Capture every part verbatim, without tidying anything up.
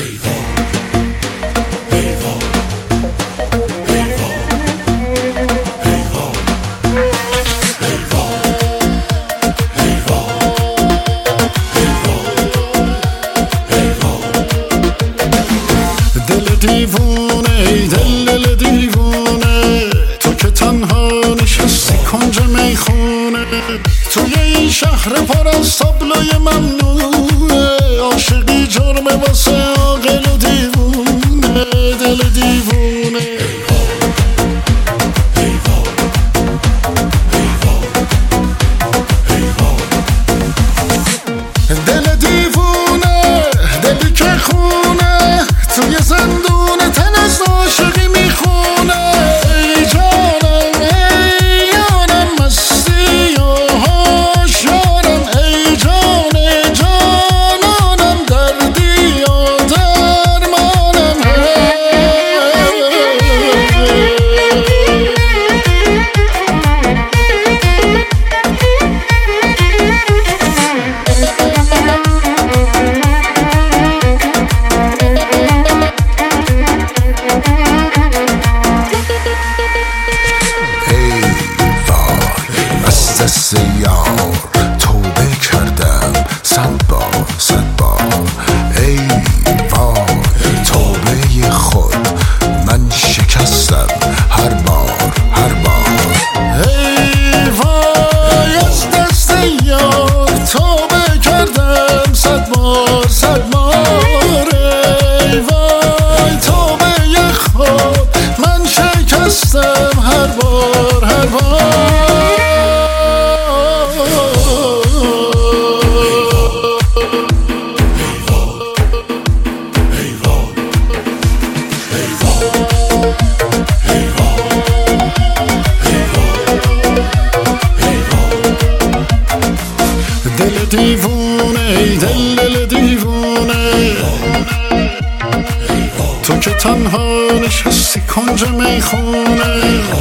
دیوونه ای دل دل دیوونه، تو که تنها نشستی کنج میخونه، توی این شهر پر از تابلوی ممنوعه، عاشقی جرمه واسه عاقل و دیوونه، دل دیوونه. دل دیوونه دلی که خونه، توی زندون تن از عاشقی میخونه، ای جانم ای یارم مستی و هوشیارم، ای جان جانانم دردی و درمانم. دست یار توبه کردم صد بار صد بار، ای وای توبه خود من شکستم هر بار هر بار. ای وای از دست یار توبه کردم صد بار صد بار، ای وای توبه خود من شکستم هر بار هر بار. دل دیوونه ای دل دل دیوونه، تو که تنها نشستی کنج میخونه،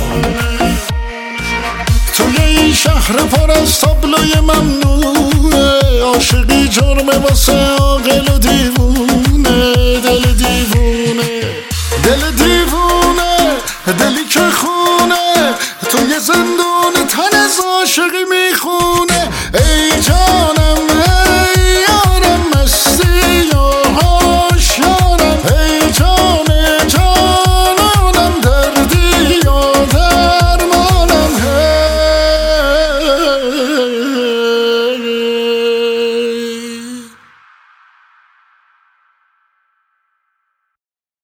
توی این شهر پر از تابلوی ممنوعه، عاشقی جرمه واسه عاقل و دیوونه، دل دیوونه. دل دیوونه دلی که خونه، توی زندون